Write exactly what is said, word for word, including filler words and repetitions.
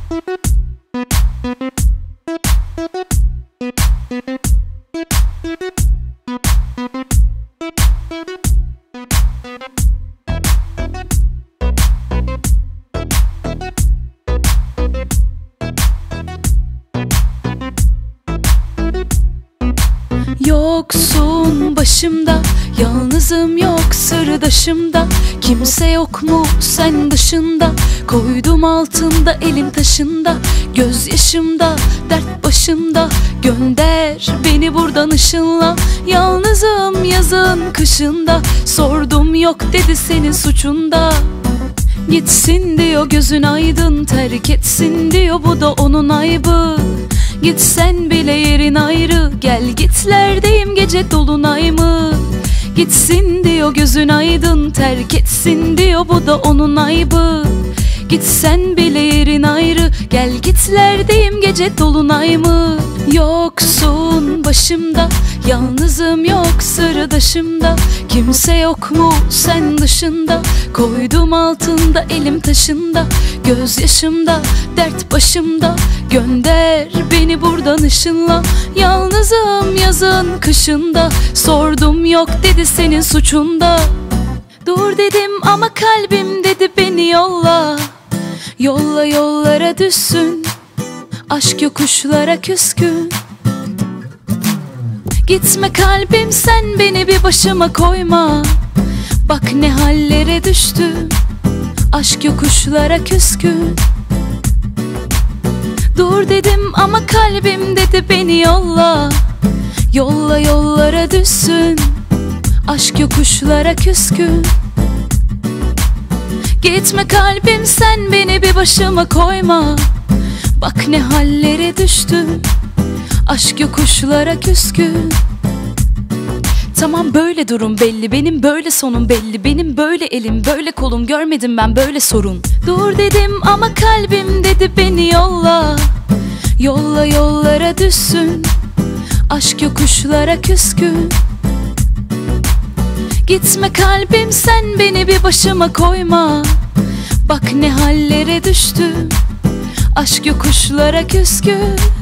Yoksun başımda, yalnızım yok sırdaşımda. Kimse yok mu sen dışında? Koydum altında elim taşında. Gözyaşımda, dert başımda. Gönder beni buradan ışınla. Yalnızım yazın kışında. Sordum yok dedi senin suçunda. Gitsin diyor gözün aydın, terk etsin diyor bu da onun aybı. Gitsen bile yerin ayrı, gel gitlerdeyim gece dolunay mı? Gitsin diyor gözün aydın, terk etsin diyor bu da onun aybı. Gitsen bile yerin ayrı, gel gitlerdeyim gece dolunay mı? Yoksun başımda, yalnızım yok sırdaşımda. Kimse yok mu sen dışında? Koydum altında elim taşında. Gözyaşımda, dert başımda. Gönder beni buradan ışınla. Yalnızım yazın kışında. Sordum yok dedi senin suçunda. Dur dedim ama kalbim dedi beni yolla. Yolla yollara düşsün, aşk yokuşlara küskün. Gitme kalbim sen beni bir başıma koyma. Bak ne hallere düştüm, aşk yokuşlara küskün. Dur dedim ama kalbim dedi beni yolla. Yolla yollara düşsün, aşk yokuşlara küskün. Gitme kalbim sen beni bir başıma koyma. Bak ne hallere düştüm, aşk yokuşlara küskün. Tamam böyle durum belli, benim böyle sonum belli. Benim böyle elim, böyle kolum, görmedim ben böyle sorun. Dur dedim ama kalbim dedi beni yolla. Yolla yollara düşsün, aşk yokuşlara küskün. Gitme kalbim sen beni bir başıma koyma. Bak ne hallere düştüm, aşk yokuşlara küskün.